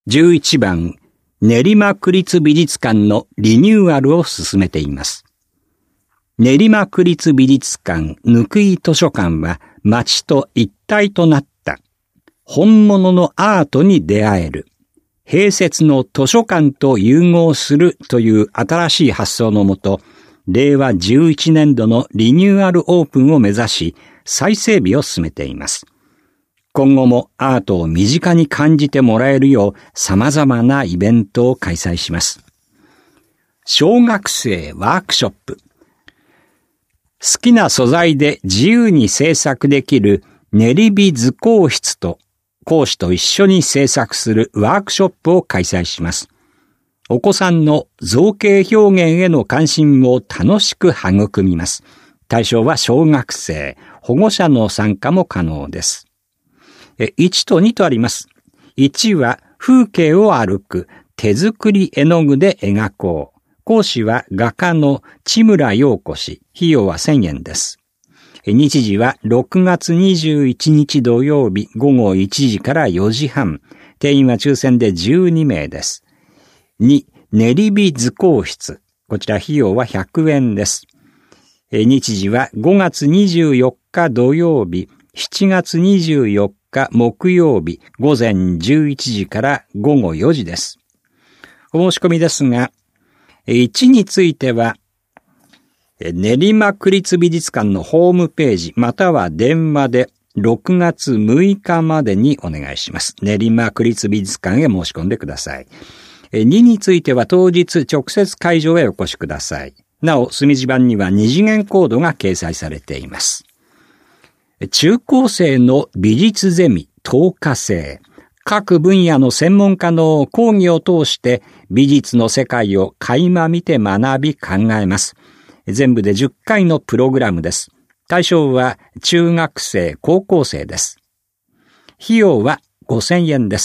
11番、練馬区立美術館のリニューアルを進めています。練馬区立美術館ぬくい図書館は街と一体となった本物のアートに出会える併設の図書館と融合するという新しい発想のもと、令和11年度のリニューアルオープンを目指し再整備を進めています。今後もアートを身近に感じてもらえるよう様々なイベントを開催します。小学生ワークショップ。好きな素材で自由に制作できる練火図工室と講師と一緒に制作するワークショップを開催します。お子さんの造形表現への関心を楽しく育みます。対象は小学生、保護者の参加も可能です。1と2とあります。1は風景を歩く手作り絵の具で描こう。講師は画家の千村陽子氏。費用は1000円です。日時は6月21日土曜日午後1時から4時半。定員は抽選で12名です。2、練火図工室。こちら費用は100円です。日時は5月24日土曜日、7月24日木曜日午前11時から午後4時です。お申し込みですが、1については、練馬区立美術館のホームページまたは電話で6月6日までにお願いします。練馬区立美術館へ申し込んでください。2については当日直接会場へお越しください。なお、墨字版には2次元コードが掲載されています。中高生の美術ゼミ10日制。各分野の専門家の講義を通して美術の世界を垣間見て学び考えます。全部で10回のプログラムです。対象は中学生、高校生です。費用は5000円です。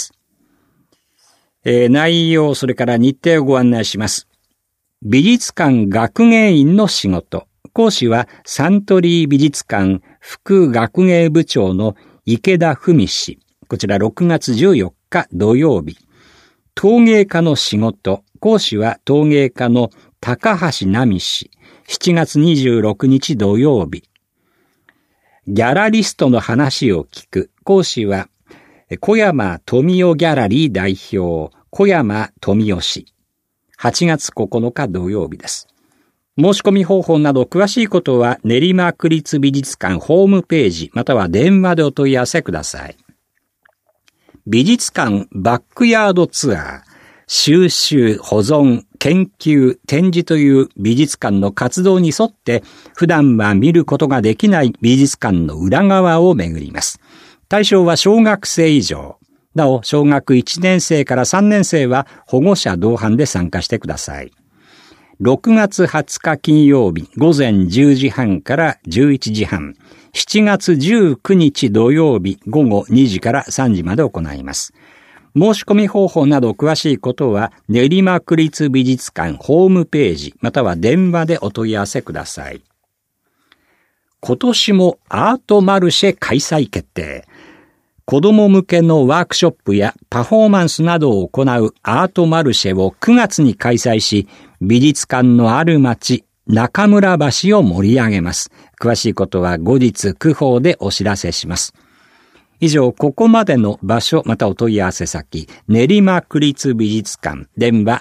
内容、それから日程をご案内します。美術館学芸員の仕事。講師はサントリー美術館副学芸部長の池田文氏。こちら6月14日土曜日。陶芸家の仕事。講師は陶芸家の高橋奈美氏。7月26日土曜日。ギャラリストの話を聞く。講師は小山富代ギャラリー代表、小山富代氏。8月9日土曜日です。申し込み方法など詳しいことは練馬区立美術館ホームページまたは電話でお問い合わせください。美術館バックヤードツアー、収集、保存、研究、展示という美術館の活動に沿って普段は見ることができない美術館の裏側を巡ります。対象は小学生以上。なお、小学1年生から3年生は保護者同伴で参加してください。6月20日金曜日午前10時半から11時半。7月19日土曜日午後2時から3時まで行います。申し込み方法など詳しいことは練馬区立美術館ホームページまたは電話でお問い合わせください。今年もアートマルシェ開催決定。子供向けのワークショップやパフォーマンスなどを行うアートマルシェを9月に開催し、美術館のある町、中村橋を盛り上げます。詳しいことは後日区報でお知らせします。以上、ここまでの場所またお問い合わせ先、練馬区立美術館、電話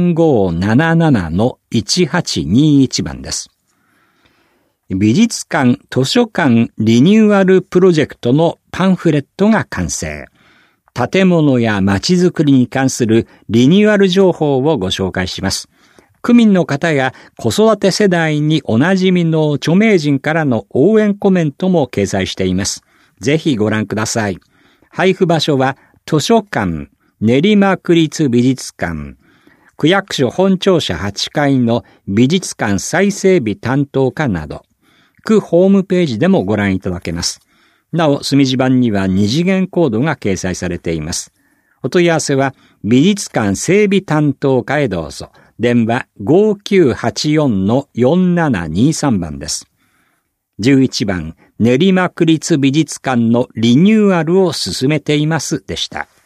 3577-1821 番です。美術館図書館リニューアルプロジェクトのパンフレットが完成。建物や街づくりに関するリニューアル情報をご紹介します。区民の方や子育て世代におなじみの著名人からの応援コメントも掲載しています。ぜひご覧ください。配布場所は図書館、練馬区立美術館、区役所本庁舎8階の美術館再整備担当課など、区ホームページでもご覧いただけます。なお、墨字版には2次元コードが掲載されています。お問い合わせは美術館整備担当課へどうぞ。電話 5984-4723 番です。11番、練馬区立美術館のリニューアルを進めていますでした。